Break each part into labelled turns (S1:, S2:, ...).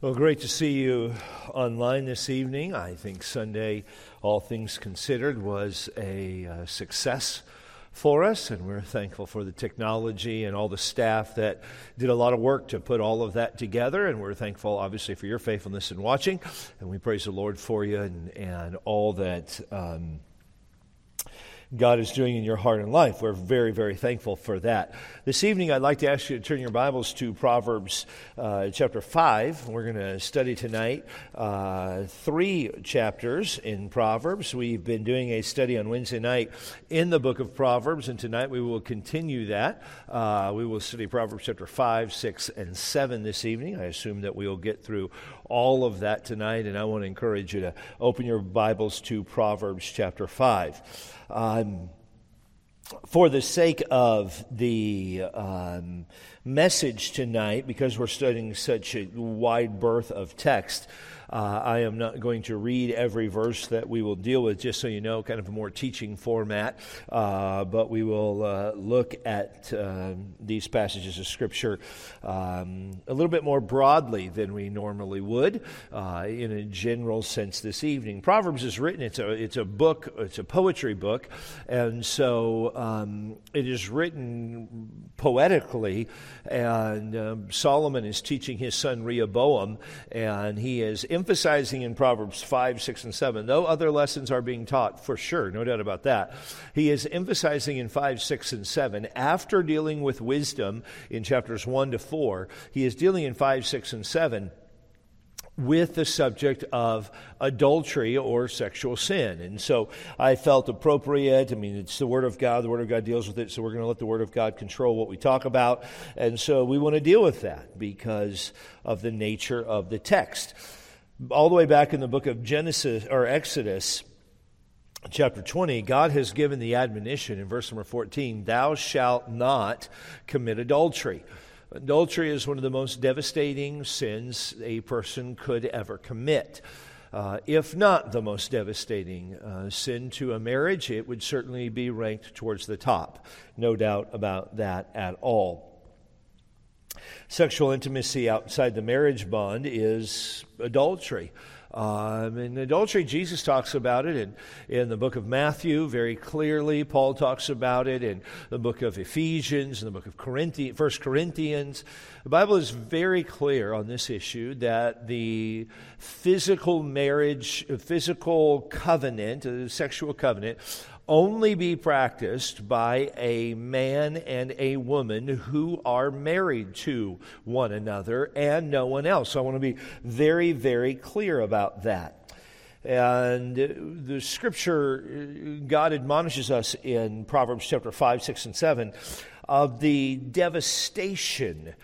S1: Well, great to see you online this evening. I think Sunday, all things considered, was a success for us, and we're thankful for the technology and all the staff that did a lot of work to put all of that together, and we're thankful, obviously, for your faithfulness in watching, and we praise the Lord for you and all that God is doing in your heart and life. We're very, very thankful for that. This evening, I'd like to ask you to turn your Bibles to Proverbs chapter 5. We're going to study tonight 3 chapters in Proverbs. We've been doing a study on Wednesday night in the book of Proverbs, and tonight we will continue that. We will study Proverbs chapter 5, 6, and 7 this evening. I assume that we will get through all of that tonight, and I want to encourage you to open your Bibles to Proverbs chapter 5. For the sake of the message tonight, because we're studying such a wide berth of text, I am not going to read every verse that we will deal with, just so you know, kind of a more teaching format, but we will look at these passages of Scripture a little bit more broadly than we normally would, in a general sense this evening. Proverbs is written, it's a book, it's a poetry book, and so it is written poetically, and Solomon is teaching his son Rehoboam, and he is emphasizing in Proverbs 5, 6, and 7, though other lessons are being taught, for sure, no doubt about that, he is emphasizing in 5, 6, and 7, after dealing with wisdom in chapters 1 to 4, he is dealing in 5, 6, and 7 with the subject of adultery or sexual sin. And so I felt appropriate. I mean, it's the Word of God. The Word of God deals with it, so we're going to let the Word of God control what we talk about. And so we want to deal with that because of the nature of the text. All the way back in the book of Genesis or Exodus, chapter 20, God has given the admonition in verse number 14, "Thou shalt not commit adultery." Adultery is one of the most devastating sins a person could ever commit. If not the most devastating sin to a marriage, it would certainly be ranked towards the top. No doubt about that at all. Sexual intimacy outside the marriage bond is adultery. In adultery, Jesus talks about it in the book of Matthew very clearly. Paul talks about it in the book of Ephesians, in the book of 1 Corinthians. The Bible is very clear on this issue that the physical marriage, physical covenant, a sexual covenant, only be practiced by a man and a woman who are married to one another and no one else. So I want to be very, very clear about that. And the Scripture, God admonishes us in Proverbs chapter 5, 6, and 7 of the devastation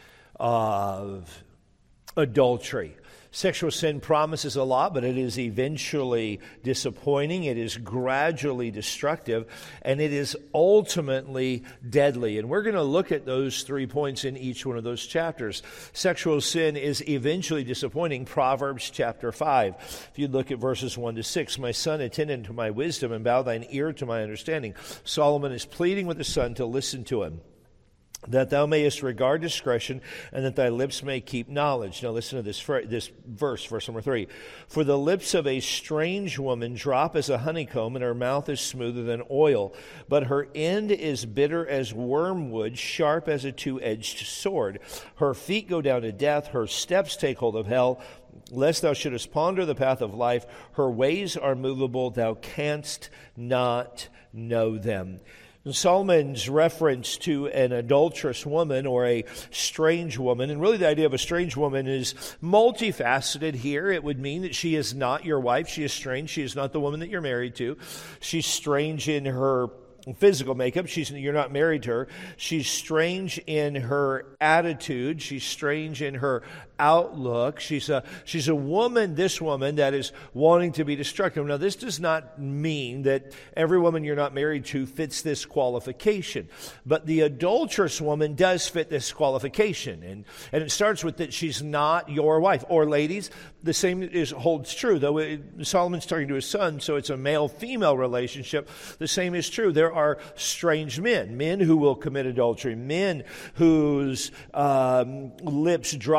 S1: of adultery. Sexual sin promises a lot, but it is eventually disappointing, it is gradually destructive, and it is ultimately deadly. And we're going to look at those 3 points in each one of those chapters. Sexual sin is eventually disappointing, Proverbs chapter 5. If you look at verses 1 to 6, "My son, attend unto my wisdom, and bow thine ear to my understanding." Solomon is pleading with the son to listen to him, that thou mayest regard discretion, and that thy lips may keep knowledge. Now listen to this verse, verse number 3. "For the lips of a strange woman drop as a honeycomb, and her mouth is smoother than oil. But her end is bitter as wormwood, sharp as a two-edged sword. Her feet go down to death, her steps take hold of hell. Lest thou shouldest ponder the path of life, her ways are movable, thou canst not know them." Solomon's reference to an adulterous woman or a strange woman, and really the idea of a strange woman is multifaceted here. It would mean that she is not your wife. She is strange. She is not the woman that you're married to. She's strange in her physical makeup. You're not married to her. She's strange in her attitude. She's strange in her outlook. She's a woman, this woman, that is wanting to be destructive. Now, this does not mean that every woman you're not married to fits this qualification. But the adulterous woman does fit this qualification. And it starts with that she's not your wife. Or ladies, the same holds true. Though Solomon's talking to his son, so it's a male-female relationship. The same is true. There are strange men who will commit adultery, men whose lips drop as a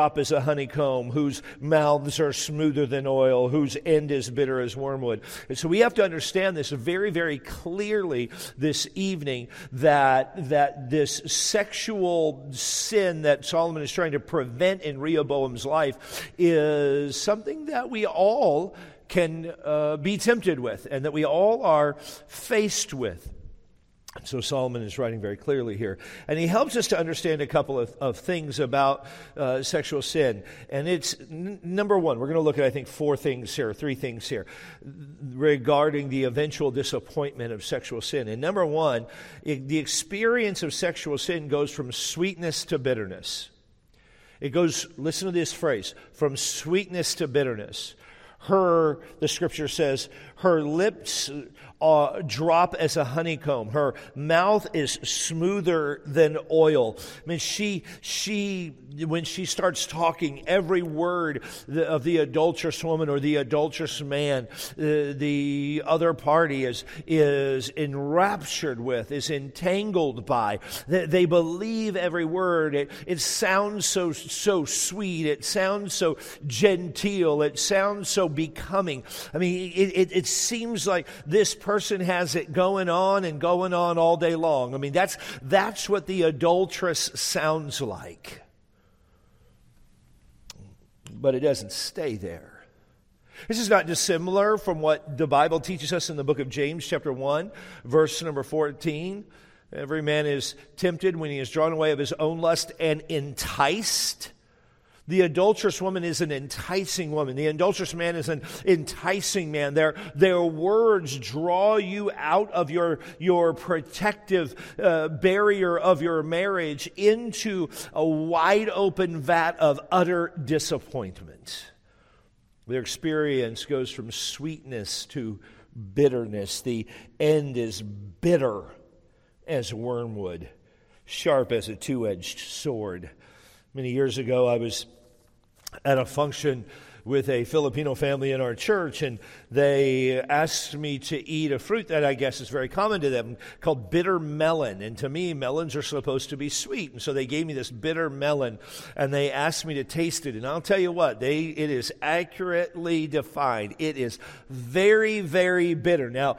S1: honeycomb, whose mouths are smoother than oil, whose end is bitter as wormwood. And so we have to understand this very, very clearly this evening, that this sexual sin that Solomon is trying to prevent in Rehoboam's life is something that we all can be tempted with, and that we all are faced with. So Solomon is writing very clearly here. And he helps us to understand a couple of things about sexual sin. And it's, number one, we're going to look at, I think, three things here, regarding the eventual disappointment of sexual sin. And number one, the experience of sexual sin goes from sweetness to bitterness. It goes, listen to this phrase, from sweetness to bitterness. The scripture says, her lips drop as a honeycomb. Her mouth is smoother than oil. I mean, she when she starts talking, every word of the adulterous woman or the adulterous man, the other party is enraptured with, is entangled by. They believe every word. It sounds so sweet. It sounds so genteel. It sounds so becoming. I mean, it seems like this person has it going on all day long. I mean, that's what the adulteress sounds like. But it doesn't stay there. This is not dissimilar from what the Bible teaches us in the book of James, chapter 1, verse number 14. Every man is tempted when he is drawn away of his own lust and enticed. The adulterous woman is an enticing woman. The adulterous man is an enticing man. Their words draw you out of your protective barrier of your marriage into a wide open vat of utter disappointment. Their experience goes from sweetness to bitterness. The end is bitter as wormwood, sharp as a two-edged sword. Many years ago, I was at a function with a Filipino family in our church, and they asked me to eat a fruit that I guess is very common to them called bitter melon. And to me, melons are supposed to be sweet. And so they gave me this bitter melon, and they asked me to taste it. And I'll tell you what, it is accurately defined. It is very, very bitter. Now,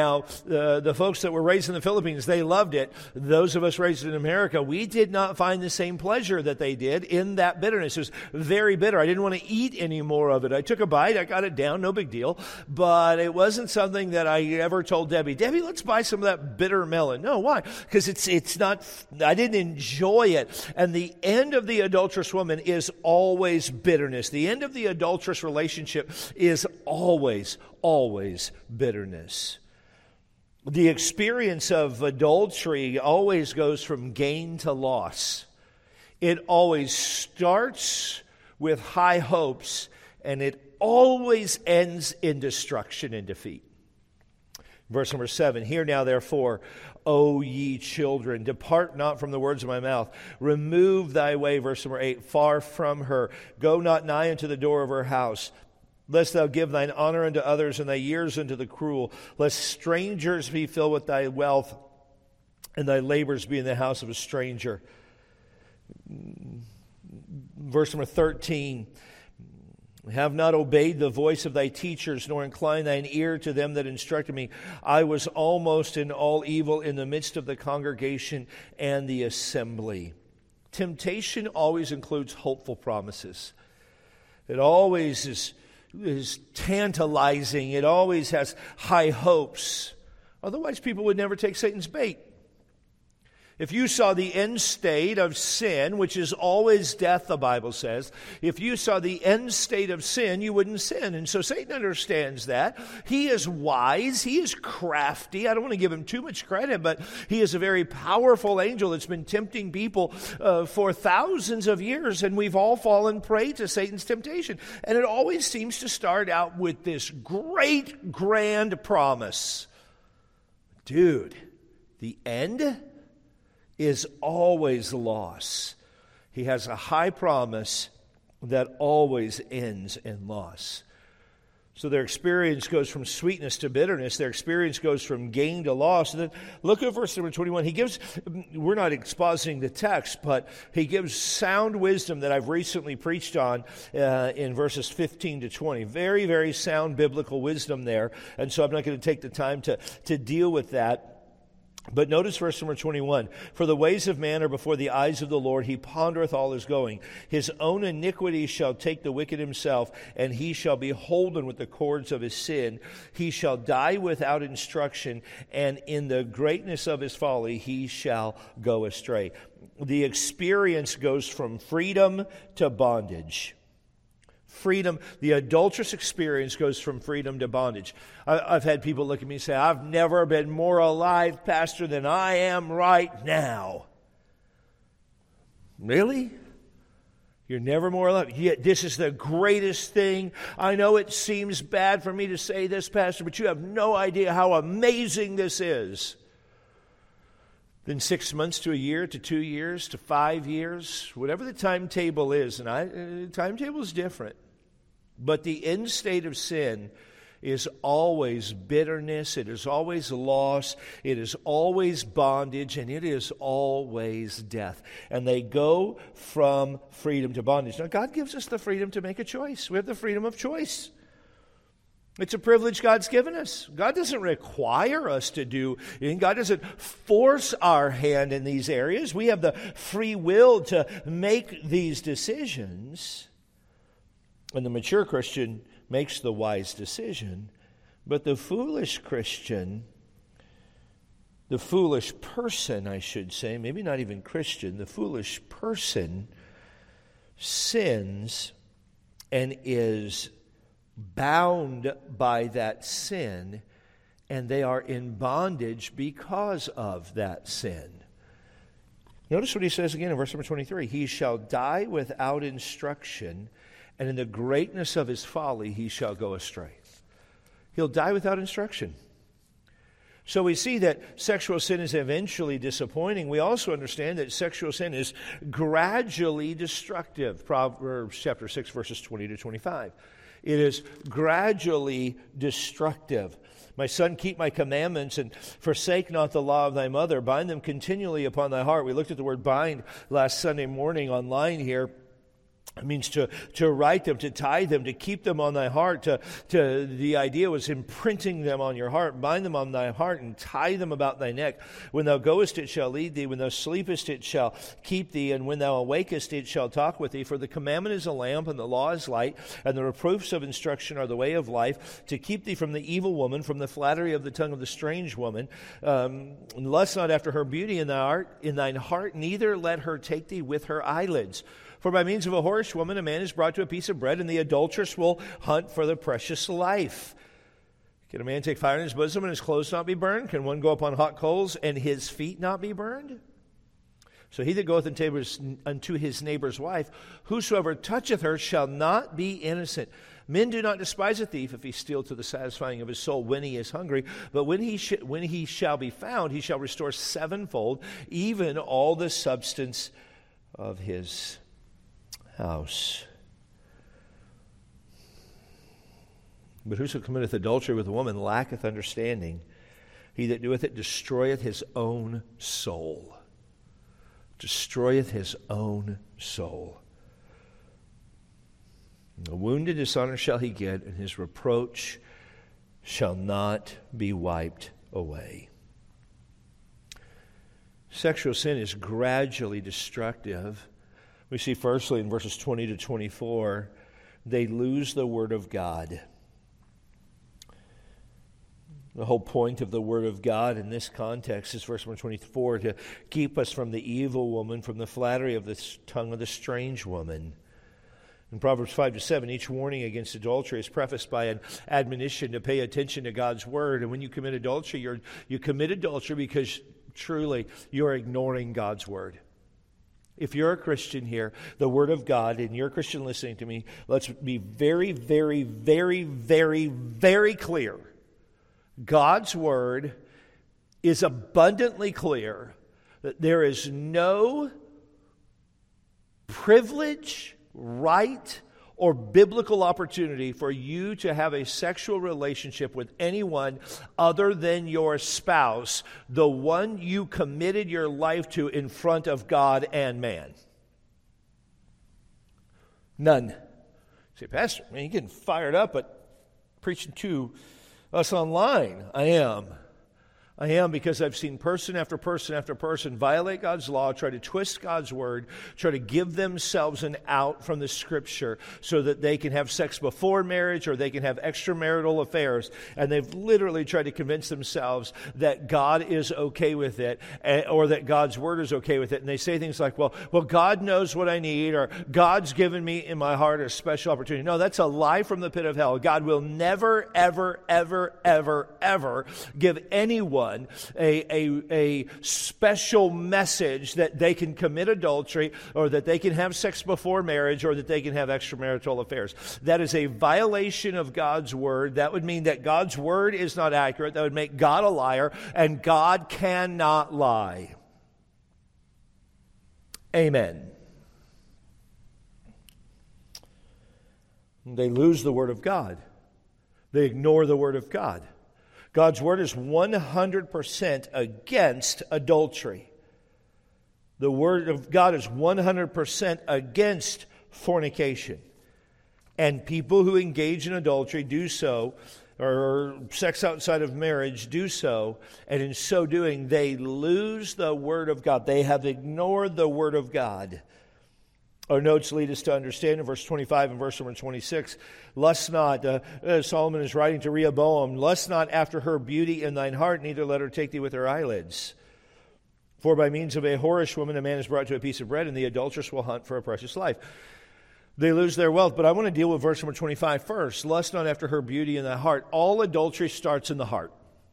S1: the folks that were raised in the Philippines, they loved it. Those of us raised in America, we did not find the same pleasure that they did in that bitterness. It was very bitter. I didn't want to eat anymore of it. I took a bite, I got it down, no big deal, but it wasn't something that I ever told Debbie, let's buy some of that bitter melon. No, why? Because it's not, I didn't enjoy it. And the end of the adulterous woman is always bitterness. The end of the adulterous relationship is always bitterness. The experience of adultery always goes from gain to loss. It always starts with high hopes, and it always ends in destruction and defeat. Verse number 7, hear now therefore, O ye children, depart not from the words of my mouth. Remove thy way, verse number 8, far from her. Go not nigh unto the door of her house, lest thou give thine honor unto others and thy years unto the cruel, lest strangers be filled with thy wealth and thy labors be in the house of a stranger. Verse number 13, have not obeyed the voice of thy teachers, nor incline thine ear to them that instructed me. I was almost in all evil in the midst of the congregation and the assembly. Temptation always includes hopeful promises. It always is tantalizing. It always has high hopes. Otherwise, people would never take Satan's bait. If you saw the end state of sin, which is always death, the Bible says, if you saw the end state of sin, you wouldn't sin. And so Satan understands that. He is wise. He is crafty. I don't want to give him too much credit, but he is a very powerful angel that's been tempting people for thousands of years, and we've all fallen prey to Satan's temptation. And it always seems to start out with this great, grand promise. Dude, the end is always loss. He has a high promise that always ends in loss. So their experience goes from sweetness to bitterness. Their experience goes from gain to loss. And then look at verse number 21. We're not expositing the text, but he gives sound wisdom that I've recently preached on in verses 15 to 20. Very, very sound biblical wisdom there. And so I'm not going to take the time to deal with that. But notice verse number 21. For the ways of man are before the eyes of the Lord. He pondereth all his going. His own iniquity shall take the wicked himself, and he shall be holden with the cords of his sin. He shall die without instruction, and in the greatness of his folly he shall go astray. The experience goes from freedom to bondage. Freedom, the adulterous experience goes from freedom to bondage. I've had people look at me and say, I've never been more alive, Pastor, than I am right now. Really? You're never more alive? Yet this is the greatest thing. I know it seems bad for me to say this, Pastor, but you have no idea how amazing this is. Then 6 months to a year to 2 years to 5 years, whatever the timetable is, and timetable is different. But the end state of sin is always bitterness, it is always loss, it is always bondage, and it is always death. And they go from freedom to bondage. Now, God gives us the freedom to make a choice. We have the freedom of choice. It's a privilege God's given us. God doesn't require us to do anything. God doesn't force our hand in these areas. We have the free will to make these decisions. And the mature Christian makes the wise decision. But the foolish Christian, the foolish person, I should say, maybe not even Christian, the foolish person sins and is bound by that sin, and they are in bondage because of that sin. Notice what he says again in verse number 23. He shall die without instruction, and in the greatness of his folly he shall go astray. He'll die without instruction. So we see that sexual sin is eventually disappointing. We also understand that sexual sin is gradually destructive. Proverbs chapter 6, verses 20 to 25. It is gradually destructive. My son, keep my commandments and forsake not the law of thy mother. Bind them continually upon thy heart. We looked at the word bind last Sunday morning online here. It means to write them, to tie them, to keep them on thy heart. The idea was imprinting them on your heart. Bind them on thy heart and tie them about thy neck. When thou goest, it shall lead thee. When thou sleepest, it shall keep thee. And when thou awakest, it shall talk with thee. For the commandment is a lamp, and the law is light, and the reproofs of instruction are the way of life, to keep thee from the evil woman, from the flattery of the tongue of the strange woman. Lust not after her beauty in thine heart, neither let her take thee with her eyelids. For by means of a whorish woman, a man is brought to a piece of bread, and the adulteress will hunt for the precious life. Can a man take fire in his bosom and his clothes not be burned? Can one go upon hot coals and his feet not be burned? So he that goeth unto his neighbor's wife, whosoever toucheth her shall not be innocent. Men do not despise a thief if he steal to the satisfying of his soul when he is hungry. But when he shall be found, he shall restore sevenfold, even all the substance of his house. But whoso committeth adultery with a woman lacketh understanding. He that doeth it destroyeth his own soul. Destroyeth his own soul. A wounded dishonor shall he get, and his reproach shall not be wiped away. Sexual sin is gradually destructive. We see firstly in verses 20 to 24, they lose the Word of God. The whole point of the Word of God in this context is verse 24, to keep us from the evil woman, from the flattery of the tongue of the strange woman. In Proverbs 5 to 7, each warning against adultery is prefaced by an admonition to pay attention to God's Word. And when you commit adultery, you commit adultery because truly you're ignoring God's Word. If you're a Christian here, the Word of God, and you're a Christian listening to me, let's be very, very, very, very, very clear. God's Word is abundantly clear that there is no privilege, right, or biblical opportunity for you to have a sexual relationship with anyone other than your spouse, the one you committed your life to in front of God and man. None. You say, Pastor, man, you're getting fired up at preaching to us online. I am because I've seen person after person after person violate God's law, try to twist God's word, try to give themselves an out from the Scripture so that they can have sex before marriage or they can have extramarital affairs. And they've literally tried to convince themselves that God is okay with it or that God's word is okay with it. And they say things like, well, God knows what I need, or God's given me in my heart a special opportunity. No, that's a lie from the pit of hell. God will never, ever, ever, ever, ever give anyone a special message that they can commit adultery or that they can have sex before marriage or that they can have extramarital affairs. That is a violation of God's word. That would mean that God's word is not accurate. That would make God a liar, and God cannot lie. Amen. They lose the word of God. They ignore the word of God. God's word is 100% against adultery. The word of God is 100% against fornication. And people who engage in adultery do so, or sex outside of marriage do so, and in so doing, they lose the word of God. They have ignored the word of God. Our notes lead us to understand in verse 25 and verse number 26, lust not, Solomon is writing to Rehoboam, lust not after her beauty in thine heart, neither let her take thee with her eyelids. For by means of a whorish woman a man is brought to a piece of bread, and the adulteress will hunt for a precious life. They lose their wealth, but I want to deal with verse number 25 first. Lust not after her beauty in thy heart. All adultery starts in the heart.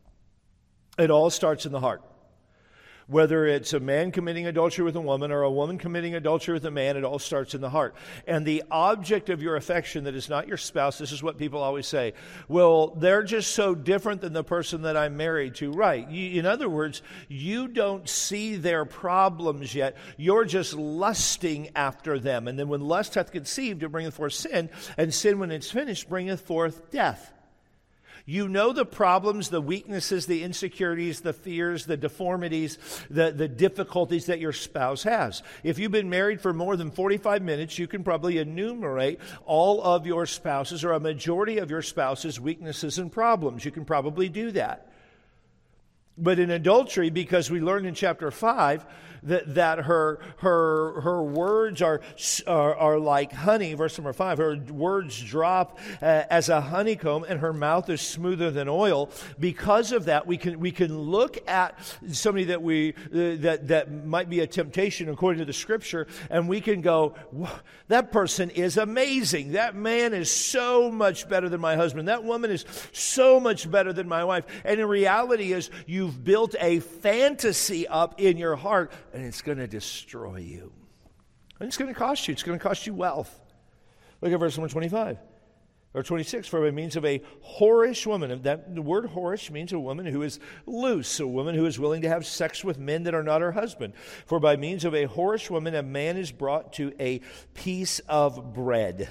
S1: It all starts in the heart. Whether it's a man committing adultery with a woman or a woman committing adultery with a man, it all starts in the heart. And the object of your affection that is not your spouse, this is what people always say, well, they're just so different than the person that I'm married to. Right. In other words, you don't see their problems yet. You're just lusting after them. And then when lust hath conceived, it bringeth forth sin, and sin, when it's finished, bringeth forth death. You know the problems, the weaknesses, the insecurities, the fears, the deformities, the difficulties that your spouse has. If you've been married for more than 45 minutes, you can probably enumerate all of your spouse's or a majority of your spouse's weaknesses and problems. You can probably do that. But in adultery, because we learned in chapter 5 that her words are like honey, verse number 5, her words drop as a honeycomb, and her mouth is smoother than oil. Because of that, we can look at somebody that might be a temptation according to the Scripture, and we can go, that person is amazing. That man is so much better than my husband. That woman is so much better than my wife. And in reality is you've built a fantasy up in your heart, and it's going to destroy you. And it's going to cost you. It's going to cost you wealth. Look at verse number 25 or 26. For by means of a whorish woman, the word whorish means a woman who is loose, a woman who is willing to have sex with men that are not her husband. For by means of a whorish woman, a man is brought to a piece of bread.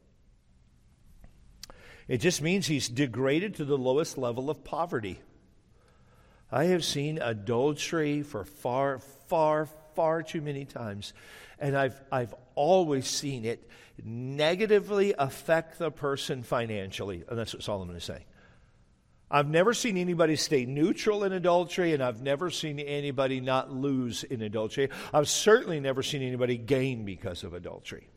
S1: It just means he's degraded to the lowest level of poverty. I have seen adultery for far, far, far too many times, and I've always seen it negatively affect the person financially, and that's what Solomon is saying. I've never seen anybody stay neutral in adultery, and I've never seen anybody not lose in adultery. I've certainly never seen anybody gain because of adultery.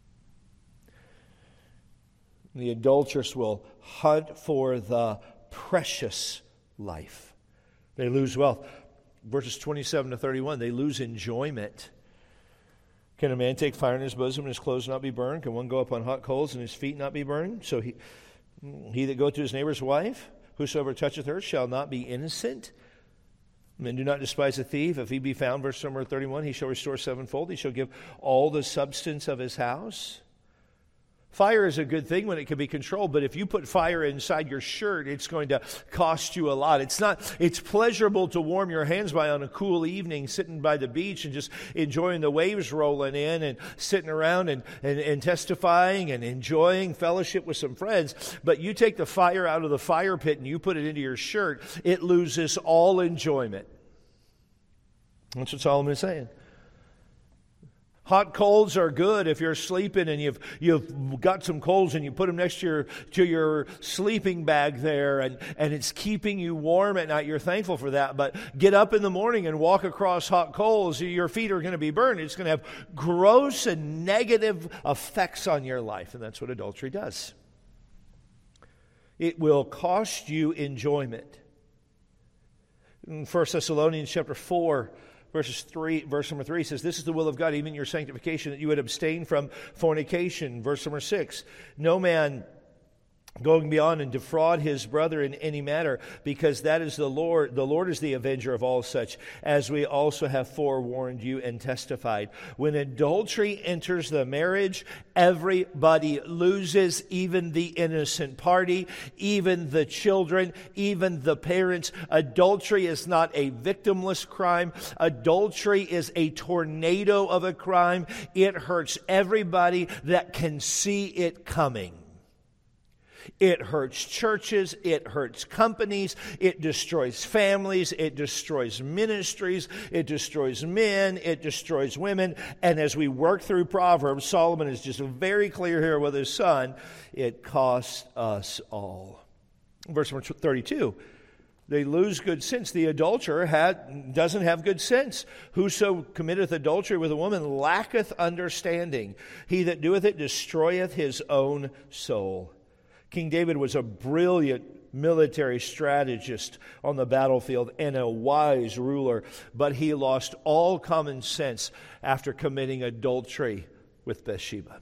S1: The adulteress will hunt for the precious life. They lose wealth. Verses 27 to 31, they lose enjoyment. Can a man take fire in his bosom and his clothes not be burned? Can one go up on hot coals and his feet not be burned? So he that goeth to his neighbor's wife, whosoever toucheth her, shall not be innocent. Men do not despise a thief. If he be found, verse number 31, he shall restore sevenfold. He shall give all the substance of his house. Fire is a good thing when it can be controlled, but if you put fire inside your shirt, it's going to cost you a lot. It's pleasurable to warm your hands by on a cool evening, sitting by the beach and just enjoying the waves rolling in and sitting around and testifying and enjoying fellowship with some friends. But you take the fire out of the fire pit and you put it into your shirt, it loses all enjoyment. That's what Solomon is saying. Hot coals are good if you're sleeping and you've got some coals and you put them next to your sleeping bag there and it's keeping you warm at night. You're thankful for that. But get up in the morning and walk across hot coals. Your feet are going to be burned. It's going to have gross and negative effects on your life. And that's what adultery does. It will cost you enjoyment. In 1 Thessalonians chapter 4, verse number 3 says, "This is the will of God, even your sanctification, that you would abstain from fornication." Verse number 6, "No man going beyond and defraud his brother in any matter, because that is the Lord. The Lord is the avenger of all such, as we also have forewarned you and testified." When adultery enters the marriage, everybody loses, even the innocent party, even the children, even the parents. Adultery is not a victimless crime. Adultery is a tornado of a crime. It hurts everybody that can see it coming. It hurts churches, it hurts companies, it destroys families, it destroys ministries, it destroys men, it destroys women. And as we work through Proverbs, Solomon is just very clear here with his son, it costs us all. Verse number 32, they lose good sense. The adulterer doesn't have good sense. "Whoso committeth adultery with a woman lacketh understanding. He that doeth it destroyeth his own soul." King David was a brilliant military strategist on the battlefield and a wise ruler, but he lost all common sense after committing adultery with Bathsheba.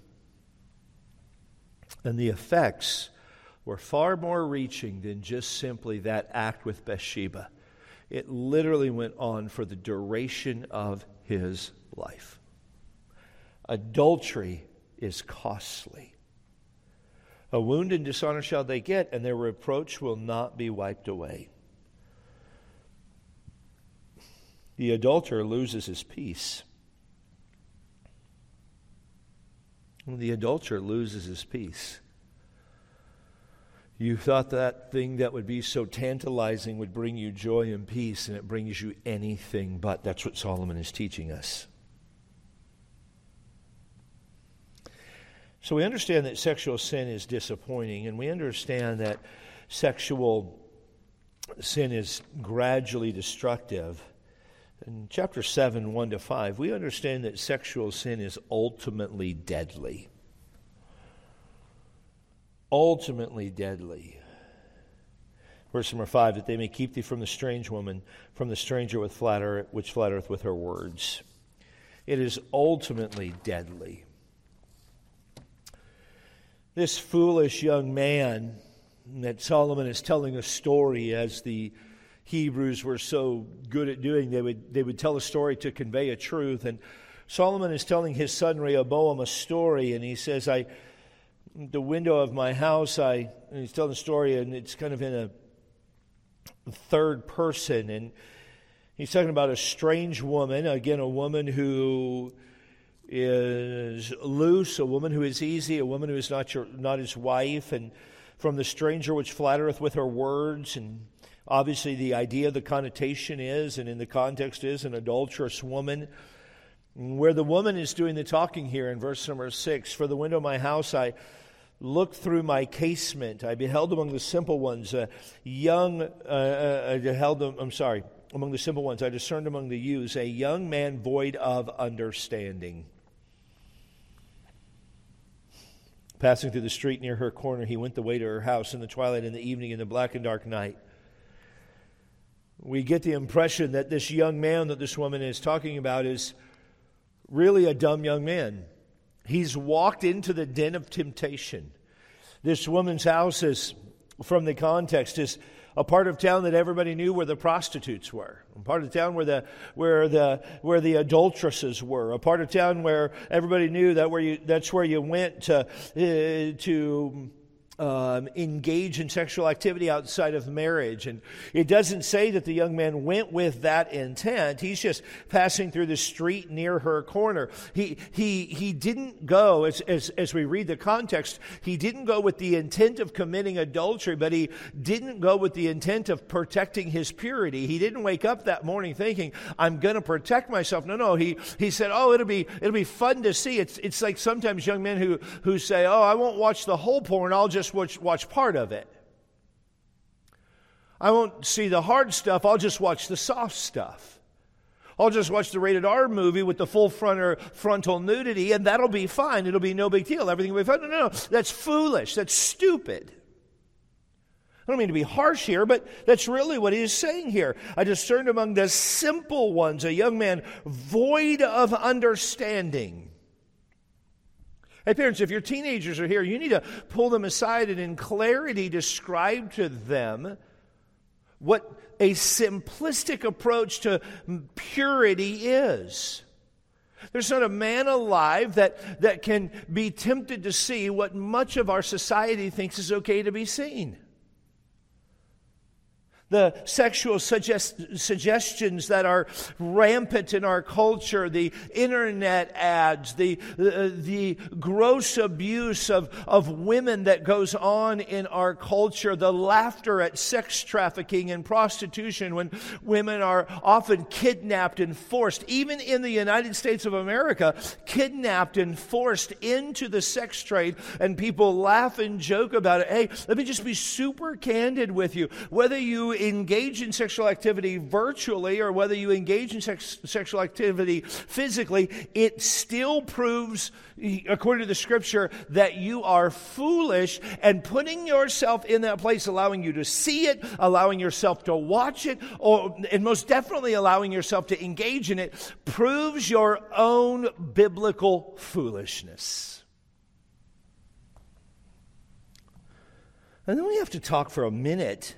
S1: And the effects were far more reaching than just simply that act with Bathsheba. It literally went on for the duration of his life. Adultery is costly. "A wound and dishonor shall they get, and their reproach will not be wiped away." The adulterer loses his peace. The adulterer loses his peace. You thought that thing that would be so tantalizing would bring you joy and peace, and it brings you anything but. That's what Solomon is teaching us. So we understand that sexual sin is disappointing, and we understand that sexual sin is gradually destructive. In chapter 7, 1-5, we understand that sexual sin is ultimately deadly. Ultimately deadly. Verse number 5, "That they may keep thee from the strange woman, from the stranger which flattereth with her words." It is ultimately deadly. This foolish young man that Solomon is telling a story, as the Hebrews were so good at doing, they would tell a story to convey a truth. And Solomon is telling his son Rehoboam a story, and he says, the window of my house, and he's telling a story, and it's kind of in a third person, and he's talking about a strange woman, again, a woman who is loose, a woman who is easy, a woman who is not his wife, and from the stranger which flattereth with her words. And obviously the idea, the connotation is, and in the context is, an adulterous woman. Where the woman is doing the talking here in verse number 6, "For the window of my house I looked through my casement, I beheld among the simple ones among the simple ones I discerned among the youths a young man void of understanding. Passing through the street near her corner, he went the way to her house in the twilight, in the evening, in the black and dark night." We get the impression that this young man that this woman is talking about is really a dumb young man. He's walked into the den of temptation. This woman's house is from the context is a part of town that everybody knew where the prostitutes were, a part of town where the adulteresses were, a part of town where everybody knew that's where you went to engage in sexual activity outside of marriage. And it doesn't say that the young man went with that intent. He's just passing through the street near her corner. He didn't go, as we read the context, he didn't go with the intent of committing adultery, but he didn't go with the intent of protecting his purity. He didn't wake up that morning thinking, I'm going to protect myself. No. He said, it'll be fun to see. It's like sometimes young men who say, I won't watch the whole porn, I'll just watch part of it. I won't see the hard stuff, I'll just watch the soft stuff. I'll just watch the rated R movie with the full frontal nudity, and that'll be fine. It'll be no big deal. Everything will be fine. No. That's foolish. That's stupid. I don't mean to be harsh here, but that's really what he is saying here. I discerned among the simple ones a young man void of understanding. Hey parents, if your teenagers are here, you need to pull them aside and in clarity describe to them what a simplistic approach to purity is. There's not a man alive that can be tempted to see what much of our society thinks is okay to be seen. The sexual suggestions that are rampant in our culture, the internet ads, the gross abuse of women that goes on in our culture, the laughter at sex trafficking and prostitution when women are often kidnapped and forced, even in the United States of America, kidnapped and forced into the sex trade, and people laugh and joke about it. Hey, let me just be super candid with you. Whether you engage in sexual activity virtually or whether you engage in sexual activity physically, it still proves, according to the Scripture, that you are foolish, and putting yourself in that place, allowing you to see it, allowing yourself to watch it, and most definitely allowing yourself to engage in it, proves your own biblical foolishness. And then we have to talk for a minute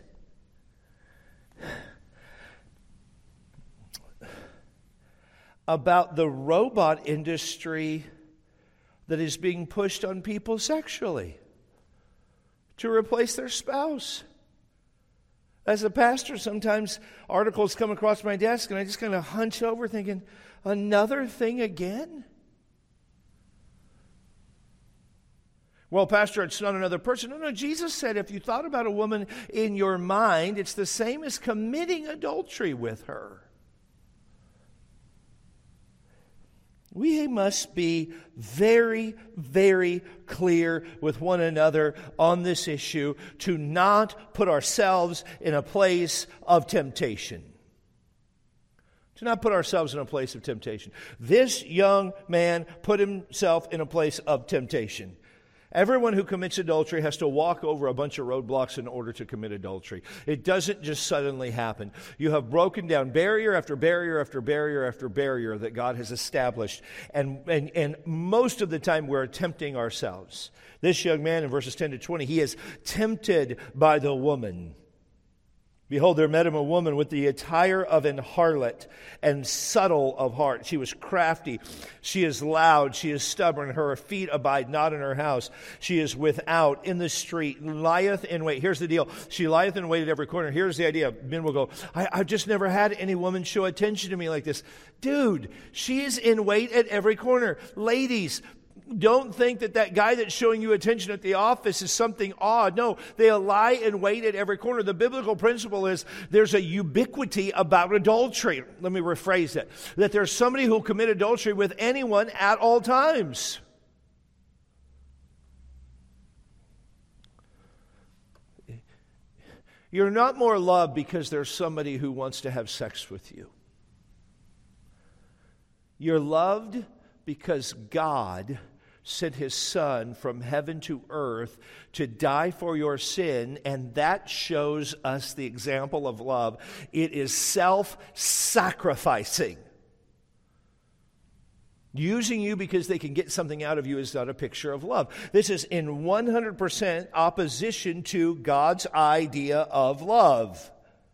S1: about the robot industry that is being pushed on people sexually to replace their spouse. As a pastor, sometimes articles come across my desk and I just kind of hunch over thinking, another thing again? Well, Pastor, it's not another person. No, Jesus said if you thought about a woman in your mind, it's the same as committing adultery with her. We must be very, very clear with one another on this issue to not put ourselves in a place of temptation. To not put ourselves in a place of temptation. This young man put himself in a place of temptation. Everyone who commits adultery has to walk over a bunch of roadblocks in order to commit adultery. It doesn't just suddenly happen. You have broken down barrier after barrier after barrier after barrier that God has established. And most of the time we're tempting ourselves. This young man in verses 10 to 20, he is tempted by the woman. Behold, there met him a woman with the attire of an harlot and subtle of heart. She was crafty. She is loud. She is stubborn. Her feet abide not in her house. She is without, in the street, lieth in wait. Here's the deal. She lieth in wait at every corner. Here's the idea. Men will go, I've just never had any woman show attention to me like this. Dude, she is in wait at every corner. Ladies, don't think that guy that's showing you attention at the office is something odd. No, they lie in wait at every corner. The biblical principle is there's a ubiquity about adultery. Let me rephrase it. That there's somebody who will commit adultery with anyone at all times. You're not more loved because there's somebody who wants to have sex with you. You're loved because God sent His Son from heaven to earth to die for your sin, and that shows us the example of love. It is self-sacrificing. Using you because they can get something out of you is not a picture of love. This is in 100% opposition to God's idea of love.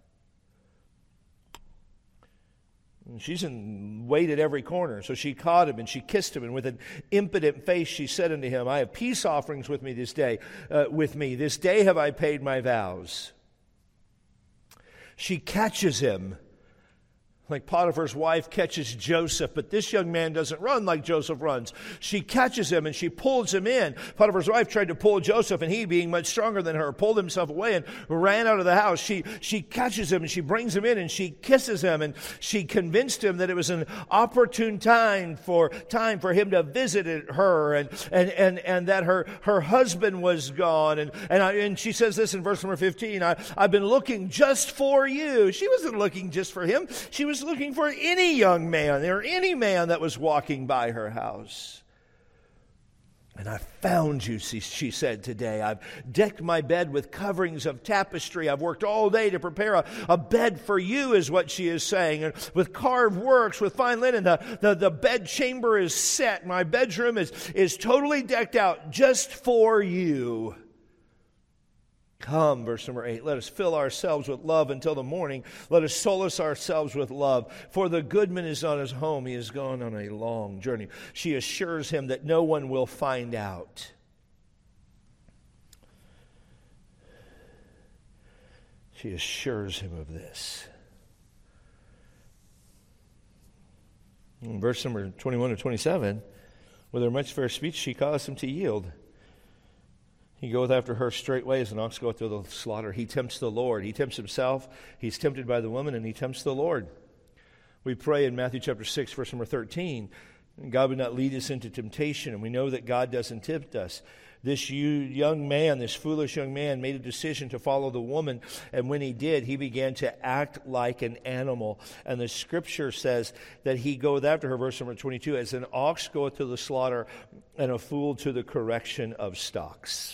S1: She's waited every corner. So she caught him and she kissed him, and with an impotent face she said unto him, I have peace offerings with me this day. This day have I paid my vows. She catches him like Potiphar's wife catches Joseph, but this young man doesn't run like Joseph runs. She catches him and she pulls him in. Potiphar's wife tried to pull Joseph, and he, being much stronger than her, pulled himself away and ran out of the house. She catches him and she brings him in and she kisses him, and she convinced him that it was an opportune time for him to visit her, and that her husband was gone. And she says this in verse number 15, I've been looking just for you. She wasn't looking just for him. She was looking for any young man or any man that was walking by her house. And I found you, she said today. I've decked my bed with coverings of tapestry. I've worked all day to prepare a bed for you, is what she is saying. And with carved works, with fine linen, the bed chamber is set. My bedroom is totally decked out just for you. Come, verse number 8, let us fill ourselves with love until the morning. Let us solace ourselves with love. For the goodman is not at home. He has gone on a long journey. She assures him that no one will find out. She assures him of this. In verse number 21 or 27, with her much fair speech, she caused him to yield. He goeth after her straightway as an ox goeth to the slaughter. He tempts the Lord. He tempts himself. He's tempted by the woman, and he tempts the Lord. We pray in Matthew chapter 6, verse number 13, God would not lead us into temptation, and we know that God doesn't tempt us. This young man, this foolish young man, made a decision to follow the woman, and when he did, he began to act like an animal. And the scripture says that he goeth after her, verse number 22, as an ox goeth to the slaughter, and a fool to the correction of stocks.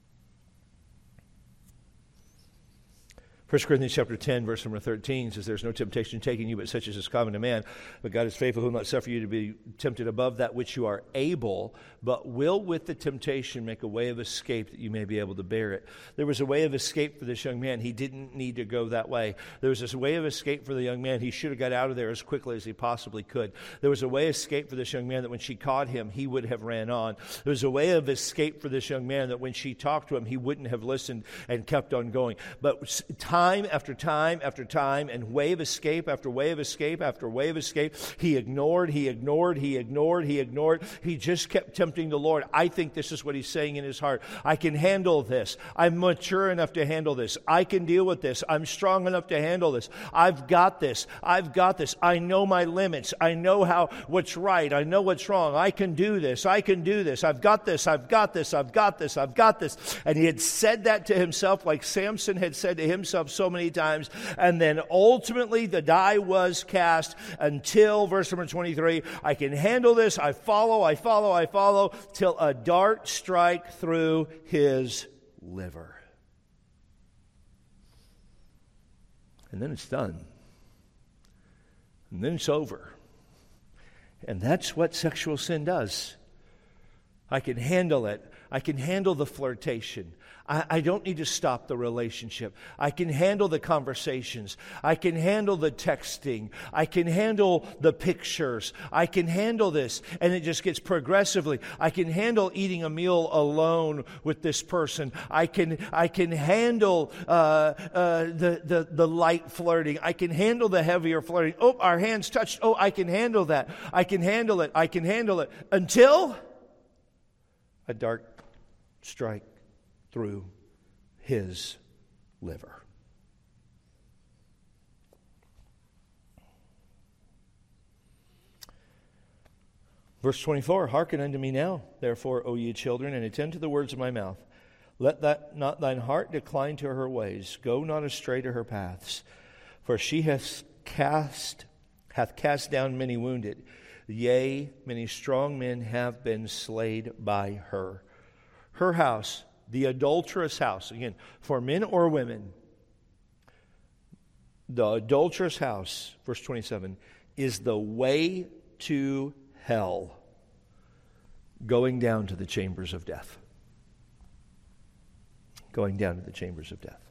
S1: 1 Corinthians chapter 10, verse number 13 says, there's no temptation taking you but such as is common to man. But God is faithful, who will not suffer you to be tempted above that which you are able, but will with the temptation make a way of escape that you may be able to bear it. There was a way of escape for this young man. He didn't need to go that way. There was this way of escape for the young man. He should have got out of there as quickly as he possibly could. There was a way of escape for this young man that when she caught him, he would have ran on. There was a way of escape for this young man that when she talked to him, he wouldn't have listened and kept on going. But time after time after time, and way of escape after way of escape after way of escape, he ignored. He just kept tempting the Lord. I think this is what he's saying in his heart. I can handle this. I'm mature enough to handle this. I can deal with this. I'm strong enough to handle this. I've got this. I know my limits. I know what's right. I know what's wrong. I can do this. I've got this. And he had said that to himself like Samson had said to himself so many times. And then ultimately the die was cast until, verse number 23, I can handle this. I follow, till a dart strike through his liver. And then it's done. And then it's over. And that's what sexual sin does. I can handle it. I can handle the flirtation. I don't need to stop the relationship. I can handle the conversations. I can handle the texting. I can handle the pictures. I can handle this. And it just gets progressively. I can handle eating a meal alone with this person. I can handle the light flirting. I can handle the heavier flirting. Oh, our hands touched. Oh, I can handle that. I can handle it. Until a dart strike through his liver. Verse 24, hearken unto me now, therefore, O ye children, and attend to the words of my mouth. Let not thine heart decline to her ways. Go not astray to her paths. For she hath cast down many wounded. Yea, many strong men have been slayed by her. Her house, the adulterous house, again, for men or women, the adulterous house, verse 27, is the way to hell. going down to the chambers of death. Going down to the chambers of death.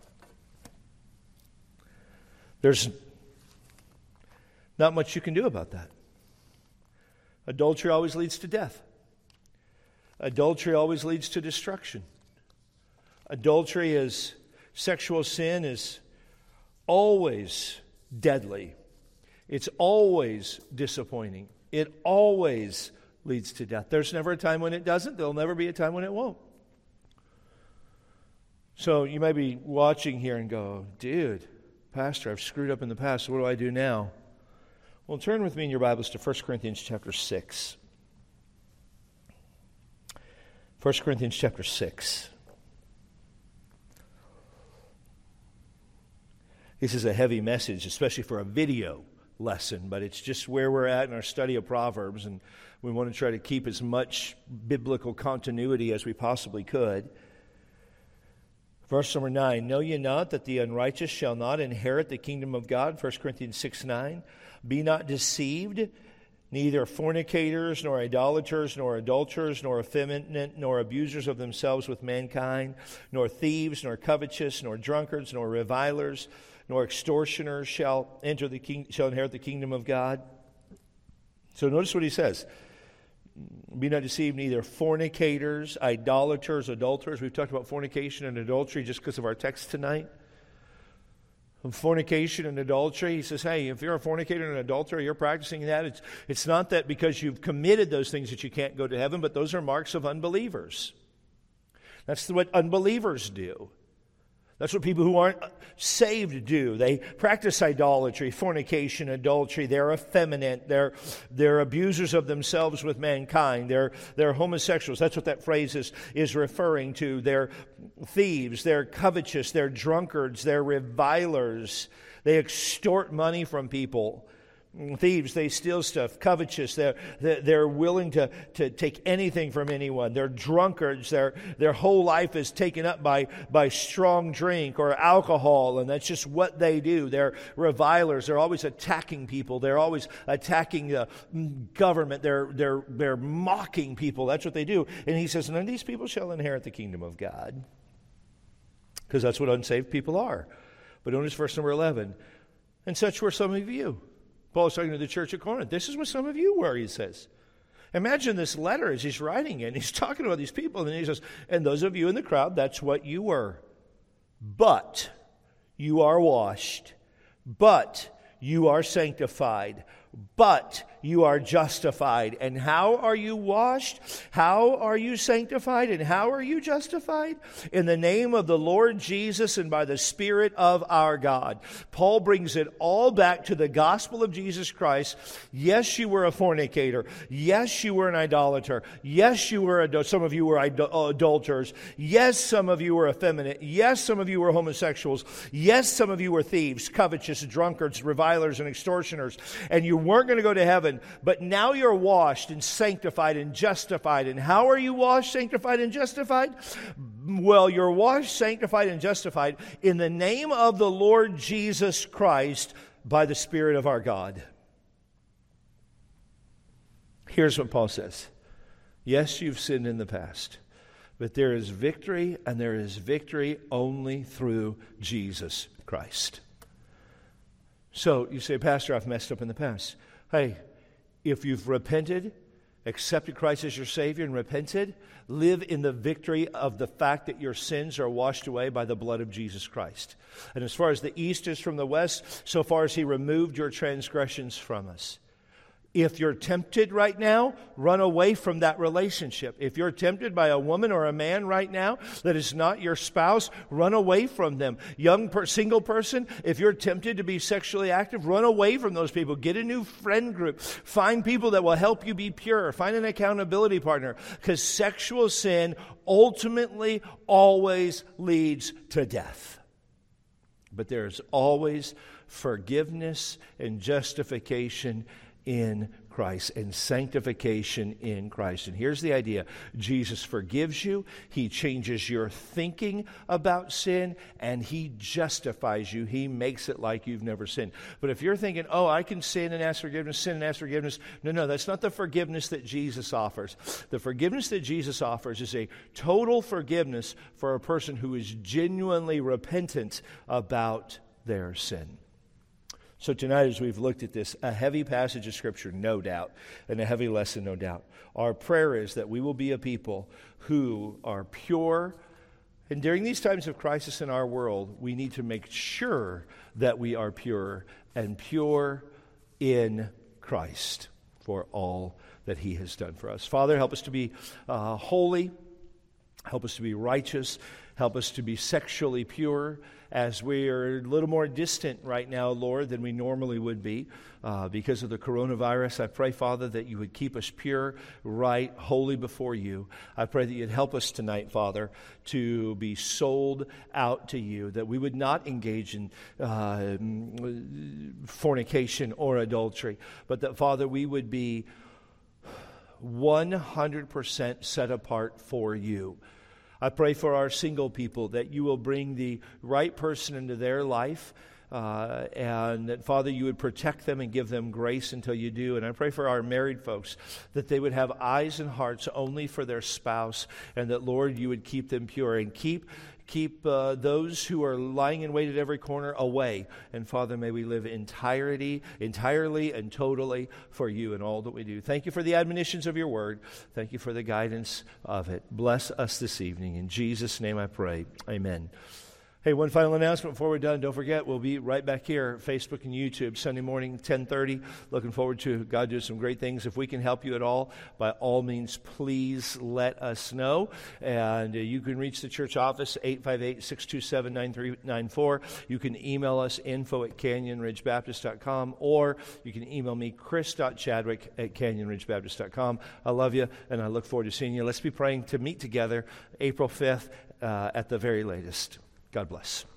S1: There's not much you can do about that. Adultery always leads to death. Adultery always leads to destruction. Adultery sexual sin is always deadly. It's always disappointing. It always leads to death. There's never a time when it doesn't. There'll never be a time when it won't. So you may be watching here and go, dude, Pastor, I've screwed up in the past. What do I do now? Well, turn with me in your Bibles to 1 Corinthians chapter 6. 1 Corinthians chapter 6. This is a heavy message, especially for a video lesson, but it's just where we're at in our study of Proverbs, and we want to try to keep as much biblical continuity as we possibly could. Verse number 9, know ye not that the unrighteous shall not inherit the kingdom of God? 1 Corinthians 6:9. Be not deceived, neither fornicators, nor idolaters, nor adulterers, nor effeminate, nor abusers of themselves with mankind, nor thieves, nor covetous, nor drunkards, nor revilers, nor extortioners shall inherit the kingdom of God. So notice what he says. Be not deceived, neither fornicators, idolaters, adulterers. We've talked about fornication and adultery just because of our text tonight. Fornication and adultery. He says, hey, if you're a fornicator and an adulterer, you're practicing that. It's not that because you've committed those things that you can't go to heaven, but those are marks of unbelievers. That's what unbelievers do. That's what people who aren't saved do. They practice idolatry, fornication, adultery. They're effeminate. They're abusers of themselves with mankind. They're homosexuals. That's what that phrase is referring to. They're thieves. They're covetous. They're drunkards. They're revilers. They extort money from people. Thieves, they steal stuff. Covetous, they're willing to take anything from anyone. They're drunkards. Their whole life is taken up by strong drink or alcohol, and that's just what they do. They're revilers. They're always attacking people. They're always attacking the government. They're mocking people. That's what they do. And he says, none of these people shall inherit the kingdom of God. Because that's what unsaved people are. But notice verse number 11. And such were some of you. Paul's talking to the church at Corinth. This is what some of you were, he says. Imagine this letter as he's writing it. He's talking about these people, and he says, and those of you in the crowd, that's what you were. But you are washed. But you are sanctified. But you are justified. And how are you washed? How are you sanctified? And how are you justified? In the name of the Lord Jesus and by the Spirit of our God. Paul brings it all back to the gospel of Jesus Christ. Yes, you were a fornicator. Yes, you were an idolater. Yes, some of you were adulterers. Yes, some of you were effeminate. Yes, some of you were homosexuals. Yes, some of you were thieves, covetous, drunkards, revilers, and extortioners. And you weren't going to go to heaven, but now you're washed and sanctified and justified. And how are you washed, sanctified, and justified? Well, you're washed, sanctified, and justified in the name of the Lord Jesus Christ by the Spirit of our God. Here's what Paul says. Yes, you've sinned in the past, but there is victory, and there is victory only through Jesus Christ. So you say, Pastor, I've messed up in the past. Hey, if you've repented, accepted Christ as your Savior and repented, live in the victory of the fact that your sins are washed away by the blood of Jesus Christ. And as far as the east is from the west, so far as He removed your transgressions from us. If you're tempted right now, run away from that relationship. If you're tempted by a woman or a man right now that is not your spouse, run away from them. Single person, if you're tempted to be sexually active, run away from those people. Get a new friend group. Find people that will help you be pure. Find an accountability partner. Because sexual sin ultimately always leads to death. But there's always forgiveness and justification in Christ and sanctification in Christ. And here's the idea. Jesus forgives you. He changes your thinking about sin, and he justifies you. He makes it like you've never sinned. But if you're thinking, oh, I can sin and ask forgiveness, no, that's not the forgiveness that Jesus offers. The forgiveness that Jesus offers is a total forgiveness for a person who is genuinely repentant about their sin. So tonight, as we've looked at this, a heavy passage of Scripture, no doubt, and a heavy lesson, no doubt. Our prayer is that we will be a people who are pure. And during these times of crisis in our world, we need to make sure that we are pure, and pure in Christ for all that he has done for us. Father, help us to be holy. Help us to be righteous. Help us to be sexually pure, as we are a little more distant right now, Lord, than we normally would be because of the coronavirus. I pray, Father, that you would keep us pure, right, holy before you. I pray that you'd help us tonight, Father, to be sold out to you, that we would not engage in fornication or adultery, but that, Father, we would be 100% set apart for you. I pray for our single people that you will bring the right person into their life, and that, Father, you would protect them and give them grace until you do. And I pray for our married folks that they would have eyes and hearts only for their spouse, and that, Lord, you would keep them pure and keep those who are lying in wait at every corner away. And Father, may we live entirely and totally for you in all that we do. Thank you for the admonitions of your word. Thank you for the guidance of it. Bless us this evening. In Jesus' name I pray. Amen. Hey, one final announcement before we're done. Don't forget, we'll be right back here, Facebook and YouTube, Sunday morning, 10:30. Looking forward to God doing some great things. If we can help you at all, by all means, please let us know. And you can reach the church office, 858-627-9394. You can email us, info@canyonridgebaptist.com, or you can email me, chris.chadwick@canyonridgebaptist.com. I love you, and I look forward to seeing you. Let's be praying to meet together April 5th at the very latest. God bless.